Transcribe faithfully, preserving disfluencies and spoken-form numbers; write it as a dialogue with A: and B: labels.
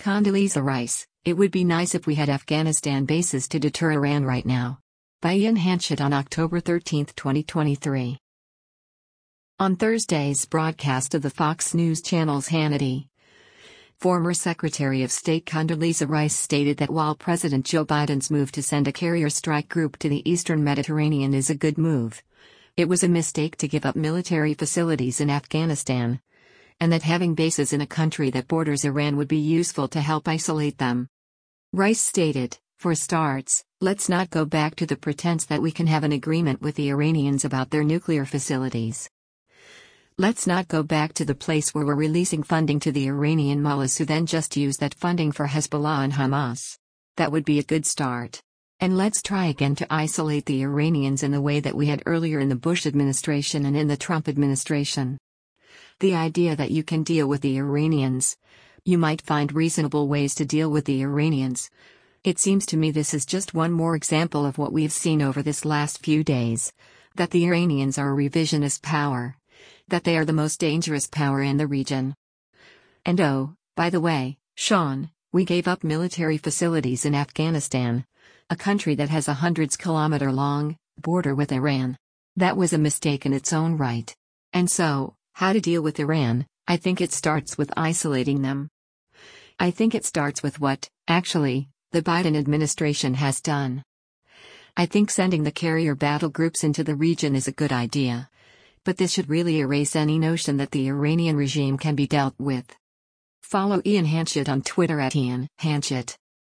A: Condoleezza Rice, it would be nice if we had Afghanistan bases to deter Iran right now. By Ian Hanchett on October thirteenth, twenty twenty-three. On Thursday's broadcast of the Fox News Channel's Hannity, former Secretary of State Condoleezza Rice stated that while President Joe Biden's move to send a carrier strike group to the eastern Mediterranean is a good move, it was a mistake to give up military facilities in Afghanistan, and that having bases in a country that borders Iran would be useful to help isolate them. Rice stated, "For starts, let's not go back to the pretense that we can have an agreement with the Iranians about their nuclear facilities. Let's not go back to the place where we're releasing funding to the Iranian mullahs who then just use that funding for Hezbollah and Hamas. That would be a good start. And let's try again to isolate the Iranians in the way that we had earlier in the Bush administration and in the Trump administration. The idea that you can deal with the Iranians, you might find reasonable ways to deal with the Iranians. It seems to me this is just one more example of what we've seen over this last few days, that the Iranians are a revisionist power, that they are the most dangerous power in the region. And oh, by the way, Sean, we gave up military facilities in Afghanistan, a country that has a hundreds kilometer long border with Iran. That was a mistake in its own right. And so, how to deal with Iran, I think it starts with isolating them. I think it starts with what, actually, the Biden administration has done. I think sending the carrier battle groups into the region is a good idea. But this should really erase any notion that the Iranian regime can be dealt with." Follow Ian Hanchett on Twitter at Ian Hanchett.